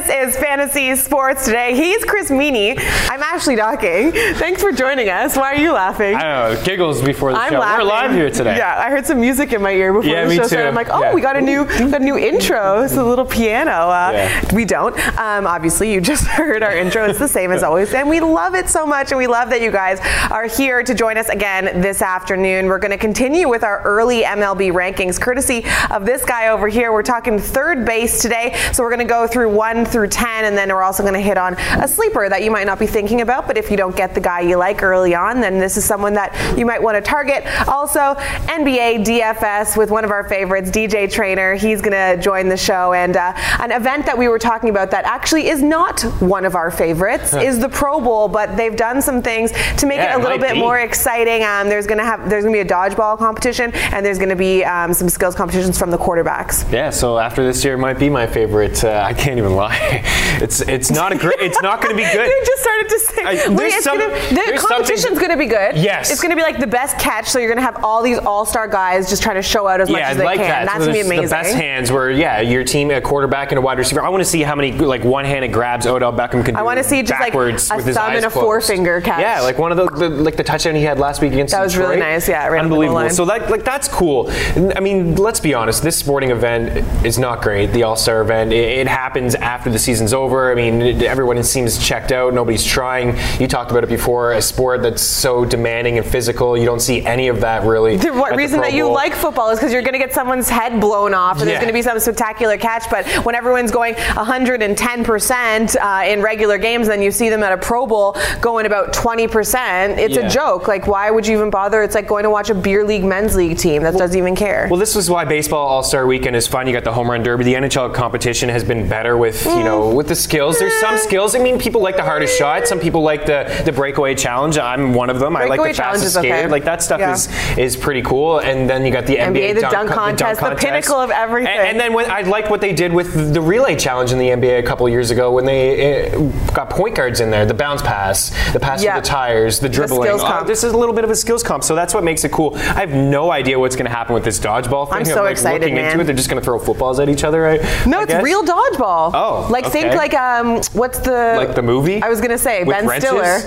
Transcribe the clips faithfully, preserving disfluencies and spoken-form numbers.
This is Fantasy Sports Today. He's Chris Meany. I'm Ashley Docking. Thanks for joining us. Why are you laughing? I don't know, giggles before the I'm show. laughing. We're live here today. Yeah, I heard some music in my ear before yeah, the me show too. started. I'm like, oh, yeah. we got a new got a new intro. It's a little piano. Uh, yeah. We don't. Um, obviously, you just heard our intro. It's the same as always. And we love it so much. And we love that you guys are here to join us again this afternoon. We're going to continue with our early M L B rankings, courtesy of this guy over here. We're talking third base today. So we're going to go through one through ten, and then we're also going to hit on a sleeper that you might not be thinking about. But if you don't get the guy you like early on, then this is someone that you might want to target. Also, N B A D F S with one of our favorites, D J Trainer. He's going to join the show. And uh, an event that we were talking about that actually is not one of our favorites is the Pro Bowl, but they've done some things to make yeah, it a little it bit be. more exciting. Um, there's going to have there's going to be a dodgeball competition, and there's going to be um, some skills competitions from the quarterbacks. Yeah, so after this year, it might be my favorite. Uh, I can't even lie. It's it's not a great. It's not going to be good. You just started to say. I, Wait, there's it's some, gonna, the there's competition's going to be good. Yes. It's going to be like the best catch. So you're going to have all these all-star guys just trying to show out as much yeah, as they like can. that. That's so going to be amazing. The best hands where yeah, your team, a quarterback and a wide receiver. I want to see how many like one-handed grabs Odell Beckham can do. I want to see just like a with his thumb eyes and a closed. forefinger catch. Yeah, like one of the, the like the touchdown he had last week against That was Detroit. really nice. Yeah, right unbelievable. on the goal line. So that like that's cool. I mean, let's be honest. This sporting event is not great. The All-Star event. It, it happens after the season's over. I mean, it, everyone seems checked out. Nobody's trying. You talked about it before. A sport that's so demanding and physical. You don't see any of that really. The what at reason the Pro that you Bowl. like football is because you're going to get someone's head blown off, and there's Yeah. going to be some spectacular catch. But when everyone's going one hundred ten percent uh, in regular games, then you see them at a Pro Bowl going about twenty percent. It's Yeah. a joke. Like, why would you even bother? It's like going to watch a beer league men's league team that doesn't even care. Well, this is why baseball All-Star Weekend is fun. You got the home run derby. The N H L competition has been better with you know with the skills. There's some skills. I mean, people like the hardest shot. Some people like the the breakaway challenge. I'm one of them. I Breakaway like the challenge fastest is okay. skater. Like that stuff Yeah. is is pretty cool. And then you got the N B A, N B A, the dunk, dunk con- contest, the dunk pinnacle of everything. And, and then when, I like what they did with the relay challenge in the N B A a couple of years ago when they uh, got point guards in there. The bounce pass, the pass Yeah. through the tires, the dribbling. skills Oh, comp. this is a little bit of a skills comp. So that's what makes it cool. I have no idea what's going to happen with this dodgeball thing. I'm so like excited, looking man. into it. They're just going to throw footballs at each other, right? No, I it's guess? real dodgeball. Oh, like think okay. like um, what's the Like the movie? I was gonna say With Ben wrenches? Stiller.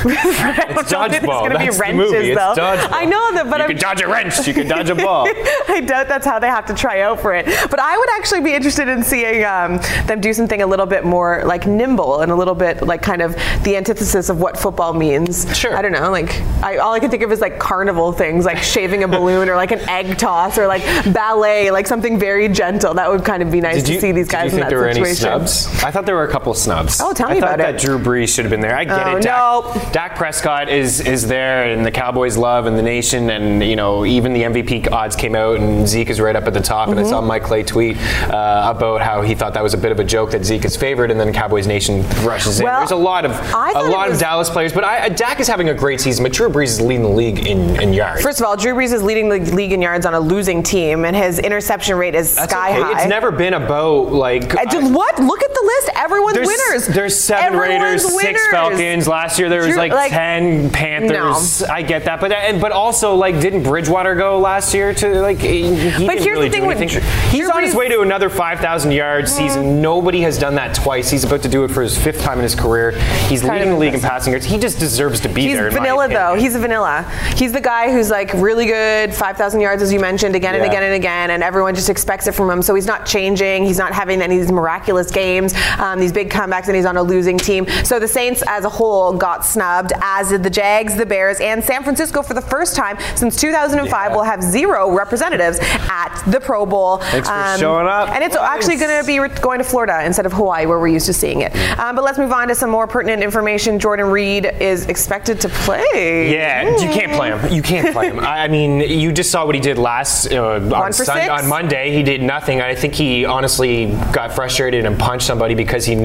It's dodgeball. It's gonna That's be the wrenches movie. It's though. dodgeball. I know that, but you I'm, can dodge a wrench. You can dodge a ball. I doubt that's how they have to try out for it. But I would actually be interested in seeing um, them do something a little bit more like nimble and a little bit like kind of the antithesis of what football means. Sure. I don't know. Like I, all I can think of is like carnival things, like shaving a balloon or like an egg toss or like ballet, like something very gentle. That would kind of be nice Did you, to see these guys did you in think that there were situation. any snubs? I thought there were a couple snubs. Oh, tell me I thought about that it. Drew Brees should have been there. I get Oh, it. Dak, no. Dak Prescott is is there, and the Cowboys love, and the nation, and you know even the M V P odds came out, and Zeke is right up at the top. Mm-hmm. And I saw Mike Clay tweet uh, about how he thought that was a bit of a joke that Zeke is favored, and then Cowboys Nation rushes in. Well, There's a lot of I a thought it lot was- of Dallas players, but I, Dak is having a great season. But Drew Brees is leading the league in, in yards. First of all, Drew Brees is leading the league in yards on a losing team, and his interception rate is That's sky okay. high. It's never been about like. I just, what? Look at the list. Everyone's There's, winners. There's seven Everyone's Raiders, six winners. Falcons. Last year there was Drew- like, like, ten Panthers. I get that, but and but also like didn't Bridgewater go last year to like? He, he But didn't here's really the thing do with anything. Drew- He's Drew on his Brees- way to another five thousand yard season. Nobody has done that twice. He's about to do it for his fifth time in his career. He's Kind leading of the league in impressive. passing yards. He just deserves to be He's there. in my vanilla opinion. though. He's a vanilla. He's the guy who's like really good, five thousand yards as you mentioned, again and Yeah. again and again, and everyone just expects it from him. So he's not changing. He's not having any of these miraculous games, um, these big comebacks, and he's on a losing team. So the Saints as a whole got snubbed, as did the Jags, the Bears, and San Francisco for the first time since two thousand five Yeah. will have zero representatives at the Pro Bowl. Thanks for showing up. And it's Nice. actually going to be re- going to Florida instead of Hawaii, where we're used to seeing it. Um, but let's move on to some more pertinent information. Jordan Reed is expected to play. Yeah, you can't play him. You can't play him. I I mean, you just saw what he did last uh, on, for Sun- six? on Monday. He did nothing. I think he honestly got frustrated and punched somebody because he knew he wasn't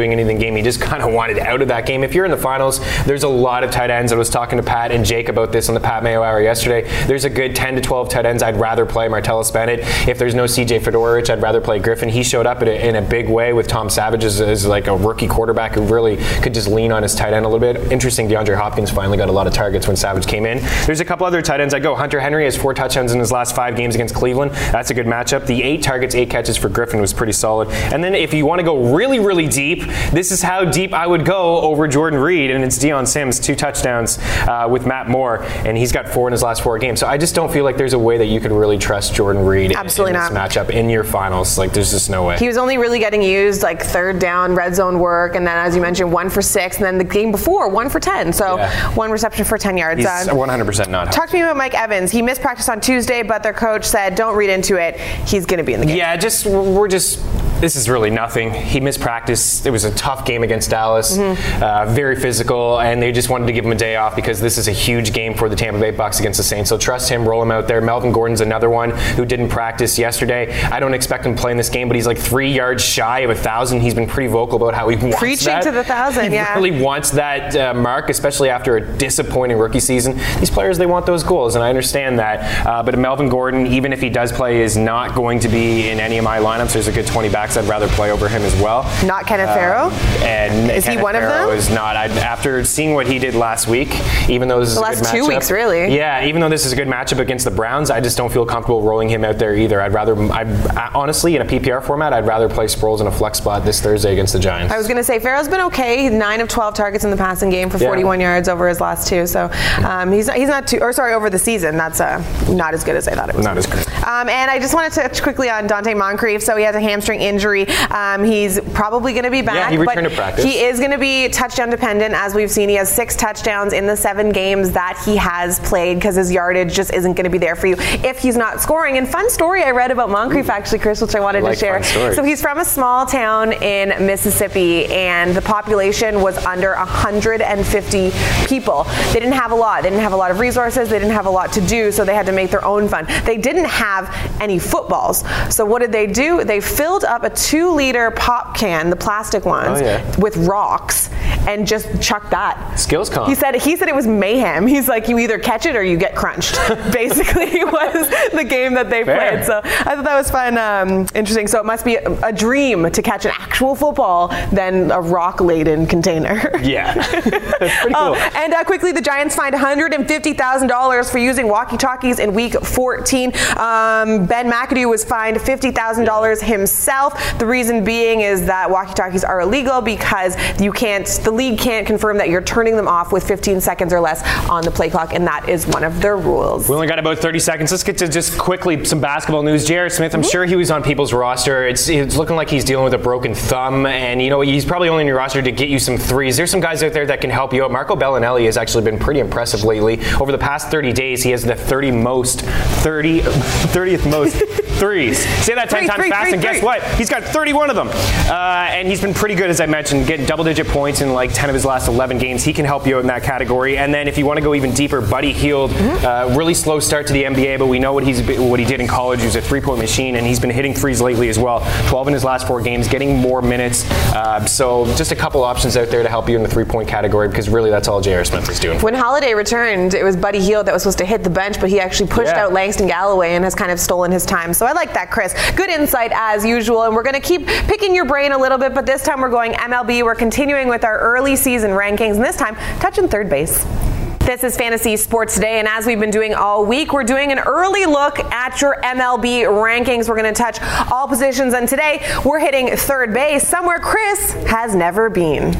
doing anything game. He just kind of wanted out of that game. If you're in the finals, there's a lot of tight ends. I was talking to Pat and Jake about this on the Pat Mayo Hour yesterday. There's a good ten to twelve tight ends I'd rather play Martellus Bennett. If there's no C J Fedorowicz, I'd rather play Griffin. He showed up in a, in a big way with Tom Savage as, as like a rookie quarterback who really could just lean on his tight end a little bit. Interesting, DeAndre Hopkins finally got a lot of targets when Savage came in. There's a couple other tight ends I go. Hunter Henry has four touchdowns in his last five games against Cleveland. That's a good matchup. The eight targets, eight catches for Griffin was pretty solid. And then if you want to go really, really deep, this is how deep I would go over Jordan Reed, and it's Deion Sims, two touchdowns uh, with Matt Moore, and he's got four in his last four games. So I just don't feel like there's a way that you could really trust Jordan Reed Absolutely in, in not. this matchup in your finals. Like, there's just no way. He was only really getting used like third down, red zone work, and then as you mentioned, one for six, and then the game before, one for ten. So yeah. one reception for ten yards. He's uh, one hundred percent not. Talk to me about Mike Evans. He missed practice on Tuesday, but their coach said, don't read into it. He's going to be in the game. Yeah, just we're just. This is really nothing. He missed practice. It was a tough game against Dallas, mm-hmm. uh, very physical, and they just wanted to give him a day off because this is a huge game for the Tampa Bay Bucks against the Saints. So trust him, roll him out there. Melvin Gordon's another one who didn't practice yesterday. I don't expect him to play in this game, but he's like three yards shy of a thousand. He's been pretty vocal about how he wants Preaching that. to the thousand, he yeah. He really wants that uh, mark, especially after a disappointing rookie season. These players, they want those goals, and I understand that. Uh, but Melvin Gordon, even if he does play, is not going to be in any of my lineups. There's a good twenty backs I'd rather play over him as well. Not Kenneth um, Farrow? And is Kenneth he one Farrow of them? Is not. I'd, after seeing what he did last week, even though this is the a good matchup. last two weeks, really. Yeah, even though this is a good matchup against the Browns, I just don't feel comfortable rolling him out there either. I'd rather, I, I, honestly, in a P P R format, I'd rather play Sproles in a flex spot this Thursday against the Giants. I was going to say, Farrow's been okay. nine of twelve targets in the passing game for yeah. forty-one yards over his last two. So um, he's, he's not too, or sorry, over the season. That's uh, not as good as I thought it was. Not as good. Um, and I just want to touch quickly on Dante Moncrief. So he has a hamstring injury. Um, he's probably going to be back. Yeah, he returned but to practice. He is going to be touchdown dependent, as we've seen. He has six touchdowns in the seven games that he has played because his yardage just isn't going to be there for you if he's not scoring. And fun story I read about Moncrief, actually, Chris, which I wanted I like to share. So he's from a small town in Mississippi, and the population was under one hundred fifty people. They didn't have a lot. They didn't have a lot of resources. They didn't have a lot to do, so they had to make their own fun. They didn't have any footballs. So what did they do? They filled up a two-liter pop can, the plastic ones, oh, yeah. with rocks and just chucked that. Skills comp. He said he said it was mayhem. He's like, you either catch it or you get crunched. Basically was the game that they Fair. played. So I thought that was fun, um, interesting. So it must be a, a dream to catch an actual football than a rock-laden container. Yeah. That's pretty cool. Oh, and uh, quickly, the Giants fined one hundred fifty thousand dollars for using walkie-talkies in week fourteen. Um, Ben McAdoo was fined fifty thousand dollars himself. The reason being is that walkie-talkies are illegal because you can't, the league can't confirm that you're turning them off with fifteen seconds or less on the play clock, and that is one of their rules. We only got about thirty seconds. Let's get to just quickly some basketball news. J R. Smith, I'm mm-hmm. sure he was on people's roster. It's, it's looking like he's dealing with a broken thumb, and you know he's probably only on your roster to get you some threes. There's some guys out there that can help you out. Marco Bellinelli has actually been pretty impressive lately. Over the past thirty days, he has the thirty most, thirty, thirtieth most threes. Say that ten three, times three, fast, three, and three. guess what? He's got thirty-one of them. Uh, and he's been pretty good, as I mentioned, getting double-digit points in like ten of his last eleven games. He can help you out in that category. And then if you want to go even deeper, Buddy Hield, mm-hmm. uh, really slow start to the N B A, but we know what he's what he did in college. He was a three-point machine, and he's been hitting threes lately as well. twelve in his last four games, getting more minutes. Uh, so just a couple options out there to help you in the three-point category, because really that's all J R. Smith is doing. When Holiday returned, it was Buddy Hield that was supposed to hit the bench, but he actually pushed yeah. out Langston Galloway and has kind of stolen his time. So I like that, Chris. Good insight as usual, and we're going to keep picking your brain a little bit, but this time we're going M L B. We're continuing with our early season rankings, and this time touching third base. This is Fantasy Sports Today, and as we've been doing all week, we're doing an early look at your M L B rankings. We're going to touch all positions, and today we're hitting third base, somewhere Chris has never been.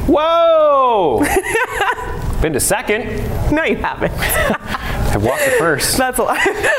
Whoa! Been to second. No, you haven't. I've walked to first. That's a lot.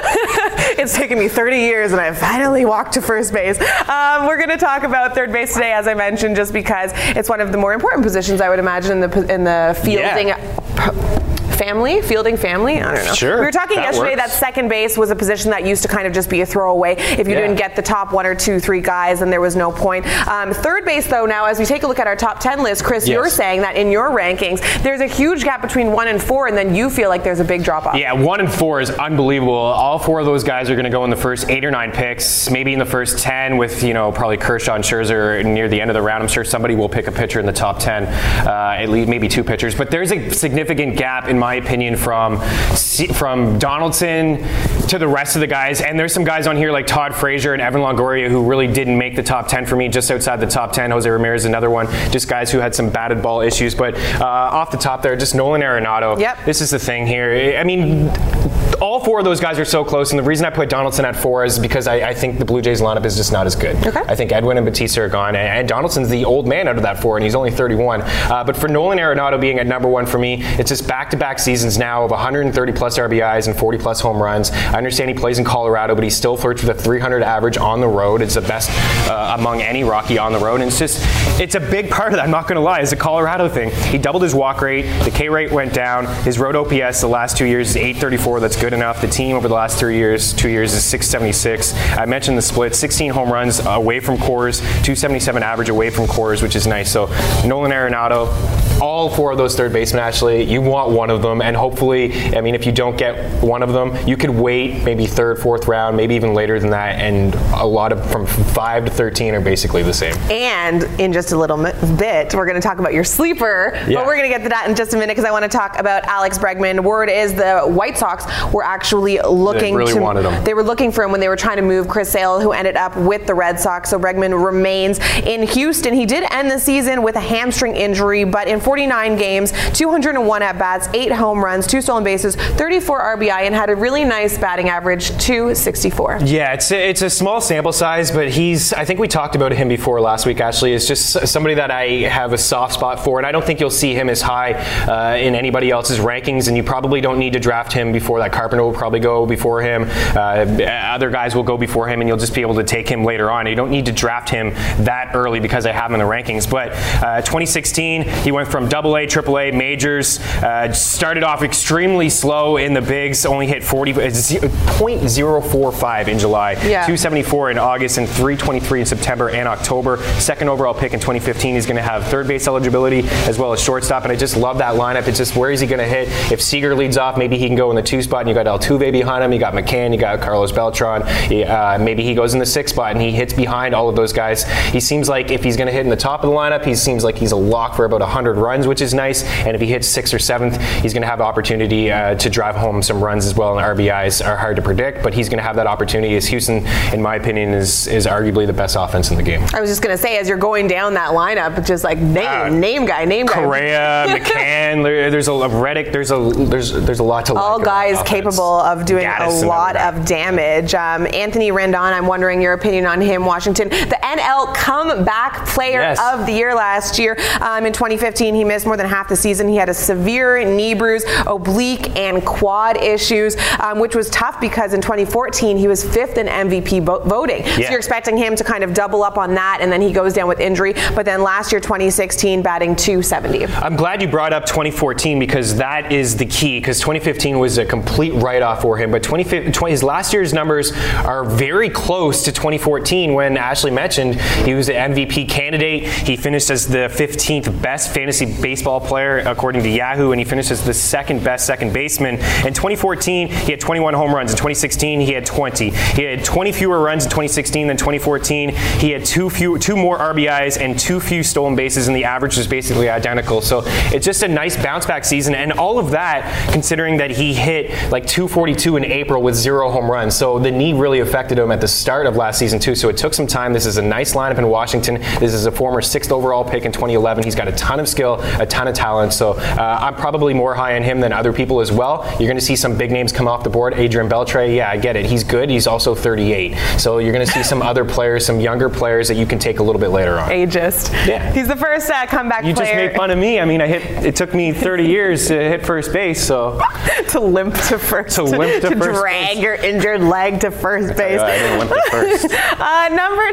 It's taken me thirty years, and I finally walked to first base. Um, we're going to talk about third base today, as I mentioned, just because it's one of the more important positions, I would imagine, in the in the fielding. Yeah. family, fielding family. I don't know. Sure. We were talking that yesterday works. that second base was a position that used to kind of just be a throwaway. If you Yeah. didn't get the top one or two, three guys, then there was no point. Um, third base, though, now as we take a look at our top ten list, Chris, Yes. you're saying that in your rankings, there's a huge gap between one and four, and then you feel like there's a big drop off. Yeah, one and four is unbelievable. All four of those guys are going to go in the first eight or nine picks, maybe in the first ten with, you know, probably Kershaw and Scherzer near the end of the round. I'm sure somebody will pick a pitcher in the top ten, uh, at least maybe two pitchers. But there's a significant gap, in my opinion, from from Donaldson to the rest of the guys. And there's some guys on here like Todd Frazier and Evan Longoria who really didn't make the top ten for me, just outside the top ten. Jose Ramirez, another one. Just guys who had some batted ball issues. But uh, off the top there, just Nolan Arenado. Yep. This is the thing here. I mean, all four of those guys are so close, and the reason I put Donaldson at four is because I, I think the Blue Jays lineup is just not as good. Okay. I think Edwin and Batista are gone, and, and Donaldson's the old man out of that four, and he's only thirty-one. Uh, but for Nolan Arenado being at number one for me, it's just back-to-back seasons now of one hundred thirty plus R B Is and forty plus home runs. I understand he plays in Colorado, but he still flirts with a three hundred average on the road. It's the best uh, among any Rocky on the road, and it's just, it's a big part of that, I'm not going to lie, it's a Colorado thing. He doubled his walk rate, the K rate went down, his road O P S the last two years is eight thirty-four, that's good enough. The team over the last three years, two years is six seventy-six. I mentioned the split, sixteen home runs away from Coors, two seventy-seven average away from Coors, which is nice. So Nolan Arenado, all four of those third basemen, actually, you want one of them, and hopefully, I mean, if you don't get one of them, you could wait maybe third, fourth round, maybe even later than that, and a lot of from five to thirteen are basically the same. And in just a little bit, we're going to talk about your sleeper, Yeah. but we're going to get to that in just a minute because I want to talk about Alex Bregman. Word is the White Sox were actually looking They really to, wanted him. They were looking for him when they were trying to move Chris Sale, who ended up with the Red Sox. So Bregman remains in Houston. He did end the season with a hamstring injury, but in forty-nine games, two hundred one at-bats, eight home runs, two stolen bases, thirty-four R B I, and had a really nice batting average, two sixty-four. Yeah, it's a, it's a small sample size, but he's, I think we talked about him before last week, actually, is just somebody that I have a soft spot for, and I don't think you'll see him as high uh, in anybody else's rankings, and you probably don't need to draft him before that. Carpenter will probably go before him. Uh, other guys will go before him, and you'll just be able to take him later on. You don't need to draft him that early because I have him in the rankings. But uh, twenty sixteen, he went from double A, triple A, majors, uh, started off extremely slow in the bigs, only hit forty, point zero four five in July, Yeah. two seventy-four in August, and three twenty-three in September and October. Second overall pick in twenty fifteen. He's going to have third base eligibility as well as shortstop, and I just love that lineup. It's just, where is he going to hit? If Seager leads off, maybe he can go in the two spot, and you got Altuve behind him, you got McCann, you got Carlos Beltran. He, uh, maybe he goes in the six spot and he hits behind all of those guys. He seems like if he's going to hit in the top of the lineup, he seems like he's a lock for about one hundred runs, which is nice. And if he hits sixth or seventh, he's going to have the opportunity uh, to drive home some runs as well. And R B Is are hard to predict, but he's going to have that opportunity, as Houston, in my opinion, is is arguably the best offense in the game. I was just going to say, as you're going down that lineup, just like name, Uh, name guy, name guy. Correa, McCann, there, there's a Reddick, there's a there's there's a lot to All like guys offense. capable of doing Gaddis, a lot another guy. of damage. Um, Anthony Rendon, I'm wondering your opinion on him, Washington. The N L comeback player Yes. of the year last year. Um, in twenty fifteen, he missed more than half the season. He had a severe knee bruise, oblique, and quad issues, um, which was tough because in twenty fourteen, he was fifth in M V P vo- voting. Yeah. So you're expecting him to kind of double up on that, and then he goes down with injury. But then last year, twenty sixteen, batting two seventy. I'm glad you brought up twenty fourteen because that is the key, because twenty fifteen was a complete write-off for him, but twenty, twenty, his last year's numbers are very close to twenty fourteen when Ashley mentioned he was an M V P candidate. He finished as the fifteenth best fantasy baseball player according to Yahoo, and he finished as the second best second baseman. In twenty fourteen, he had twenty-one home runs. In twenty sixteen, he had twenty. He had twenty fewer runs in twenty sixteen than twenty fourteen. He had two few, two more R B Is and two few stolen bases, and the average was basically identical. So it's just a nice bounce back season, and all of that considering that he hit like two forty-two in April with zero home runs. So the knee really affected him at the start of last season too. So it took some time. This is a nice lineup in Washington. This is a former sixth overall pick in twenty eleven. He's got a ton of skill, a ton of talent. So uh, I'm probably more high on him than other people as well. You're going to see some big names come off the board. Adrian Beltre, yeah, I get it. He's good. He's also thirty-eight. So you're going to see some other players, some younger players that you can take a little bit later on. A J. latest. Yeah. He's the first uh, comeback You player. just made fun of me. I mean, I hit. It took me thirty years to hit first base, so to limp to first. To limp to to first drag base. your injured leg to first base. I didn't limp to first. uh, number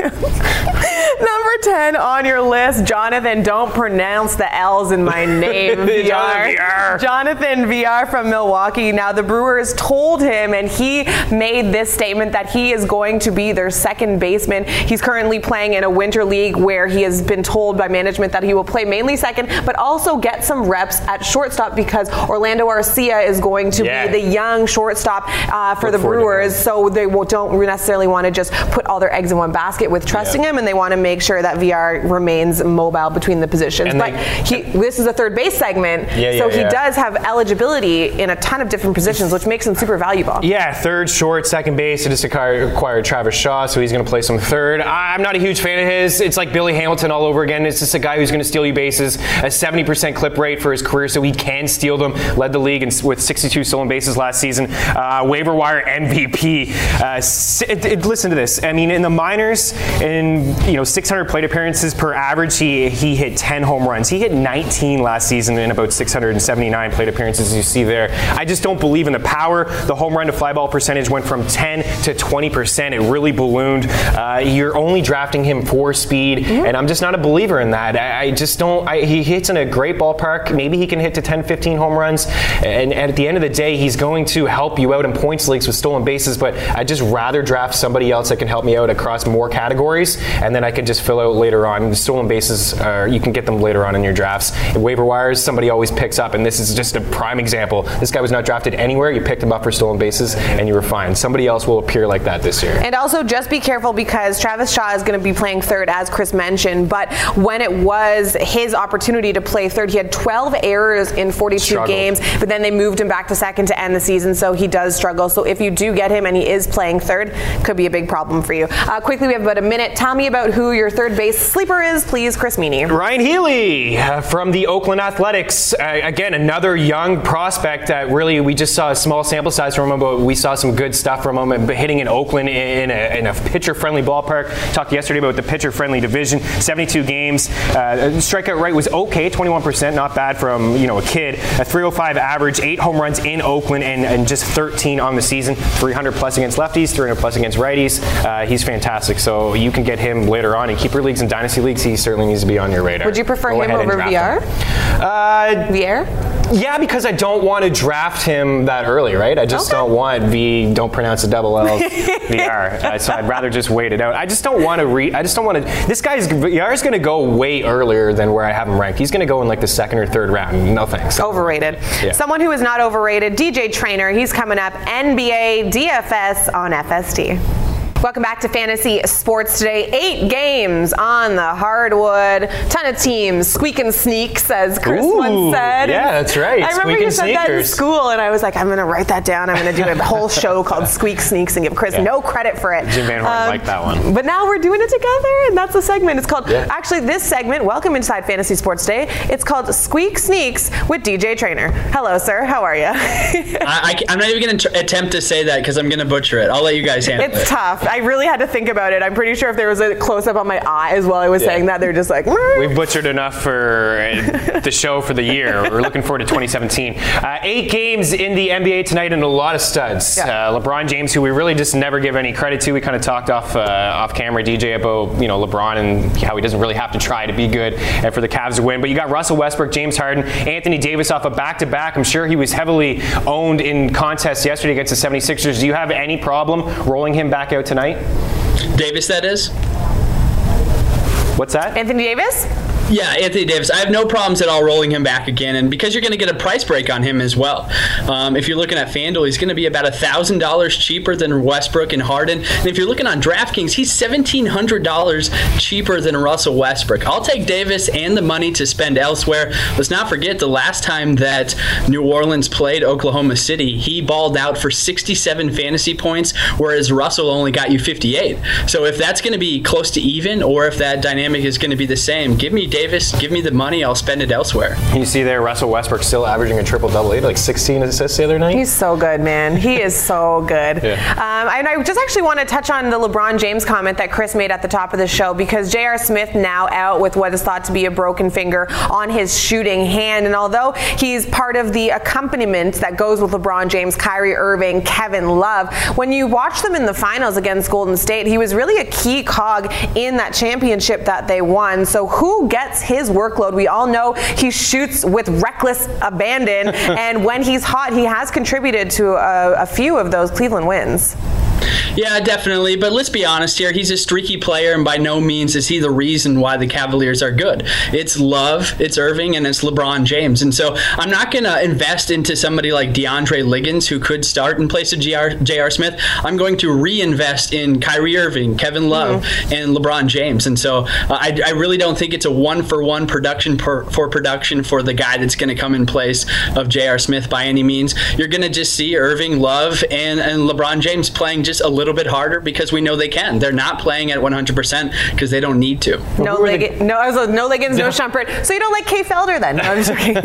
number ten on your list, Jonathan. Don't pronounce the L's in my name. V R. V R. Jonathan V R from Milwaukee. Now the Brewers told him, and he made this statement that he is going to be their second baseman. He's currently playing in a winter league where he has been told by management that he will play mainly second, but also get some reps at shortstop because Orlando Arcia is going to yeah. be the young shortstop uh, for Look the Brewers. to So they will, don't necessarily want to just put all their eggs in one basket with trusting yeah. him, and they want to make sure that V R remains mobile between the positions. And but they, he, this is a third base segment, yeah, yeah, so he yeah. does have eligibility in a ton of different positions, which makes him super valuable. Yeah, third, short, second base. It just acquired, acquired Travis Shaw, so he's going to play some third. I'm not a huge fan of his. It's like Billy Hamilton all over again. It's just a guy who's going to steal you bases. A seventy percent clip rate for his career, so he can steal them. Led the league in, with sixty-two stolen bases last season. Uh, waiver wire M V P. Uh, it, it, listen to this. I mean, in the minors, in you know six hundred plate appearances per average, he he hit ten home runs. He hit nineteen last season in about six hundred seventy-nine plate appearances, as you see there. I just don't believe in the power. The home run to fly ball percentage went from ten to twenty percent. It really ballooned. Uh, you're only drafting him for speed, mm-hmm. and I'm just not a believer in that. I, I just don't. I, he hits in a great ballpark. Maybe he can hit to ten, fifteen home runs, and, and at the end of the day, he's going to help you out in points leagues with stolen bases, but I'd just rather draft somebody else that can help me out across more categories, and then I can just fill out later on. The stolen bases, uh, you can get them later on in your drafts. In waiver wires, somebody always picks up, and this is just a prime example. This guy was not drafted anywhere. You picked him up for stolen bases, and you were fine. Somebody else will appear like that this year. And also, just be careful because Travis Shaw is going to be playing third, as Chris mentioned, but when it was his opportunity to play third, he had twelve errors in forty-two Struggled. games, but then they moved him back to second to end the season, so he does struggle. So if you do get him and he is playing third, could be a big problem for you. Uh, quickly, we have about a minute. Tell me about who your third base sleeper is, please, Chris Meany. Ryan Healy uh, from the Oakland Athletics. Uh, again, another young prospect that really we just saw a small sample size from him, but we saw some good stuff from him. But hitting in Oakland in a, in a pitcher-friendly ballpark. Talked yesterday about the pitcher-friendly division. seventy-two games. Uh, strikeout rate was okay, twenty-one percent, not bad from you know a kid. A three oh five average, eight home runs in Oakland, and, and just thirteen on the season. three hundred plus against lefties, three hundred plus against righties. Uh, he's fantastic. So you can get him later on in keeper leagues and dynasty leagues. He certainly needs to be on your radar. Would you prefer Go him ahead and over draft V R? him. Uh, V R? Yeah, because I don't want to draft him that early, right? I just Okay. don't want V, don't pronounce the double L, V R. Uh, so I'd rather just wait it out. I just don't want to read, I just don't want to, this guy's, V R is going to go way earlier than where I have him ranked. He's going to go in like the second or third round. No thanks. Overrated. Yeah. Someone who is not overrated, D J Trainer. He's coming up, N B A D F S on F S T. Welcome back to Fantasy Sports Today. Eight games on the hardwood. Ton of teams. Squeak and sneaks, as Chris Ooh, once said. yeah, that's right. I remember Squeak you and said that in sneakers. school, and I was like, I'm going to write that down. I'm going to do a whole show called Squeak Sneaks and give Chris Yeah. no credit for it. Jim Van Horn liked that one. But now we're doing it together, and that's the segment. It's called, Yeah. actually, this segment, welcome inside Fantasy Sports Day. It's called Squeak Sneaks with D J Trainer. Hello, sir. How are you? I, I, I'm not even going to attempt to say that because I'm going to butcher it. I'll let you guys handle It's it. tough. I really had to think about it. I'm pretty sure if there was a close-up on my eyes while I was Yeah. saying that, they're just like, We've butchered enough for uh, the show for the year. We're looking forward to twenty seventeen. Uh, eight games in the N B A tonight and a lot of studs. Yeah. Uh, LeBron James, who we really just never give any credit to. We kind of talked off uh, off camera, D J, about you know LeBron and how he doesn't really have to try to be good and for the Cavs to win. But you got Russell Westbrook, James Harden, Anthony Davis off a back-to-back. I'm sure he was heavily owned in contests yesterday against the seventy-sixers. Do you have any problem rolling him back out tonight? Davis, that is? What's that? Anthony Davis? Yeah, Anthony Davis. I have no problems at all rolling him back again, and because you're going to get a price break on him as well. Um, if you're looking at FanDuel, he's going to be about one thousand dollars cheaper than Westbrook and Harden. And if you're looking on DraftKings, he's seventeen hundred dollars cheaper than Russell Westbrook. I'll take Davis and the money to spend elsewhere. Let's not forget the last time that New Orleans played Oklahoma City, he balled out for sixty-seven fantasy points, whereas Russell only got you fifty-eight. So if that's going to be close to even, or if that dynamic is going to be the same, give me Davis Davis, give me the money, I'll spend it elsewhere. You see there, Russell Westbrook still averaging a triple-double, like sixteen assists the other night. He's so good, man. He is so good. Yeah. Um, and I just actually want to touch on the LeBron James comment that Chris made at the top of the show, because J R. Smith now out with what is thought to be a broken finger on his shooting hand. And although he's part of the accompaniment that goes with LeBron James, Kyrie Irving, Kevin Love, when you watch them in the finals against Golden State, he was really a key cog in that championship that they won. So who gets his workload? We all know he shoots with reckless abandon, and when he's hot, he has contributed to a, a few of those Cleveland wins. Yeah, definitely. But let's be honest here. He's a streaky player, and by no means is he the reason why the Cavaliers are good. It's Love, it's Irving, and it's LeBron James. And so I'm not going to invest into somebody like DeAndre Liggins, who could start in place of J R. Smith. I'm going to reinvest in Kyrie Irving, Kevin Love, mm-hmm. and LeBron James. And so uh, I, I really don't think it's a one-for-one production per, for production for the guy that's going to come in place of J R. Smith by any means. You're going to just see Irving, Love, and, and LeBron James playing just a little bit harder because we know they can. They're not playing at one hundred percent because they don't need to. No, Liggins, the... no, I was, no Liggins, no, no Shumpert. So you don't like Kay Felder then? No, I'm just kidding.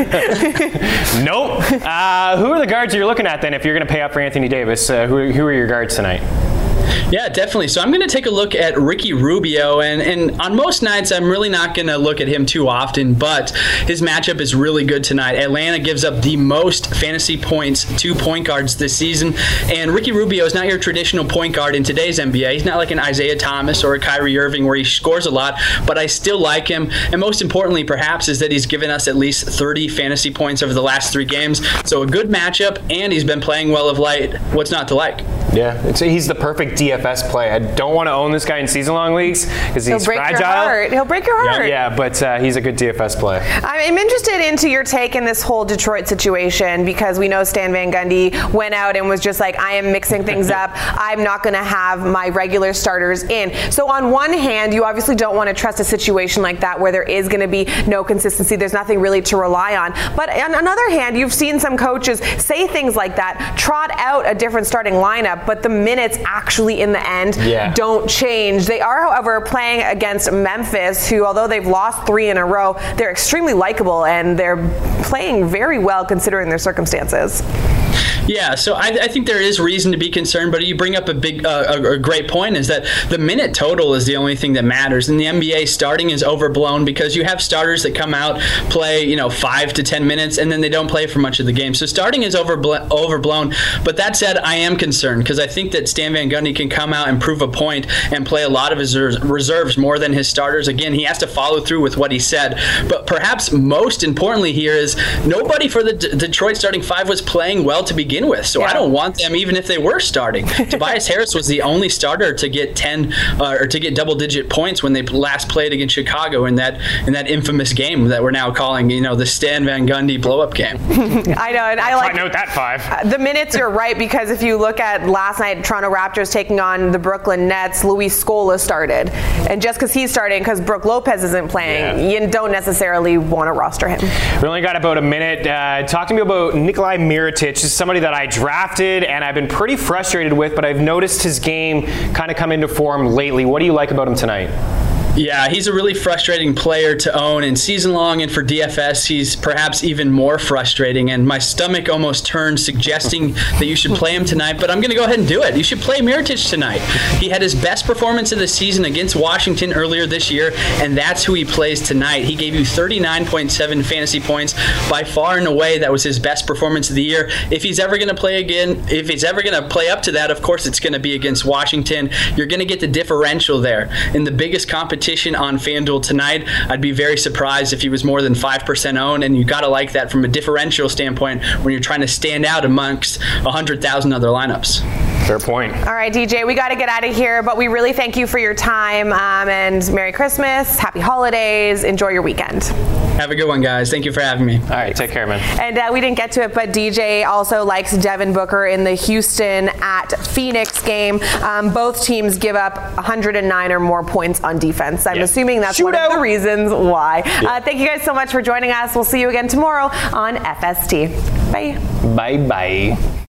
Nope. Uh, who are the guards you're looking at then if you're going to pay up for Anthony Davis? Uh, who, who are your guards tonight? Yeah, definitely. So I'm going to take a look at Ricky Rubio, and, and on most nights I'm really not going to look at him too often, but his matchup is really good tonight. Atlanta gives up the most fantasy points to point guards this season, and Ricky Rubio is not your traditional point guard in today's N B A. He's not like an Isaiah Thomas or a Kyrie Irving where he scores a lot, but I still like him, and most importantly perhaps is that he's given us at least thirty fantasy points over the last three games. So a good matchup, and he's been playing well of late. What's not to like? Yeah, it's, he's the perfect D F S play. I don't want to own this guy in season-long leagues because he's He'll break fragile. Your heart. He'll break your heart. Yeah, yeah but uh, he's a good D F S play. I'm interested into your take in this whole Detroit situation, because we know Stan Van Gundy went out and was just like, I am mixing things up. I'm not going to have my regular starters in. So on one hand, you obviously don't want to trust a situation like that where there is going to be no consistency. There's nothing really to rely on. But on another hand, you've seen some coaches say things like that, trot out a different starting lineup, but the minutes actually in the end yeah. don't change. They are, however, playing against Memphis, who, although they've lost three in a row, they're extremely likable and they're playing very well considering their circumstances. Yeah, so I, I think there is reason to be concerned, but you bring up a big, uh, a, a great point, is that the minute total is the only thing that matters. In the N B A, starting is overblown because you have starters that come out, play, you know, five to ten minutes, and then they don't play for much of the game. So starting is overbl- overblown. But that said, I am concerned because I think that Stan Van Gundy can come out and prove a point and play a lot of his reserves more than his starters. Again, he has to follow through with what he said. But perhaps most importantly here is nobody for the D- Detroit starting five was playing well to begin with, so yeah. I don't want them even if they were starting. Tobias Harris was the only starter to get ten uh, or to get double-digit points when they last played against Chicago in that in that infamous game that we're now calling, you know, the Stan Van Gundy blow-up game. I know, and I like note that five. Uh, the minutes. You're right, because if you look at last night, Toronto Raptors taking on the Brooklyn Nets, Luis Scola started, and just because he's starting, because Brook Lopez isn't playing, yeah. you don't necessarily want to roster him. We only got about a minute. Uh, talk to me about Nikolai Mirotic. This is somebody that I drafted and I've been pretty frustrated with, but I've noticed his game kind of come into form lately. What do you like about him tonight? Yeah, he's a really frustrating player to own in season long, and for D F S, he's perhaps even more frustrating. And my stomach almost turned suggesting that you should play him tonight, but I'm going to go ahead and do it. You should play Mirotic tonight. He had his best performance of the season against Washington earlier this year, and that's who he plays tonight. He gave you thirty-nine point seven fantasy points. By far and away, that was his best performance of the year. If he's ever going to play again, if he's ever going to play up to that, of course it's going to be against Washington. You're going to get the differential there. In the biggest competition on FanDuel tonight, I'd be very surprised if he was more than five percent owned, and you got to like that from a differential standpoint when you're trying to stand out amongst one hundred thousand other lineups. Fair point. All right, D J, we got to get out of here, but we really thank you for your time, um, and Merry Christmas, Happy Holidays, enjoy your weekend. Have a good one, guys. Thank you for having me. All right, take care, man. And uh, we didn't get to it, but D J also likes Devin Booker in the Houston at Phoenix game. Um, both teams give up one hundred nine or more points on defense. I'm yeah. assuming that's Shoot one out. of the reasons why. Yeah. Uh, thank you guys so much for joining us. We'll see you again tomorrow on F S T. Bye. Bye-bye.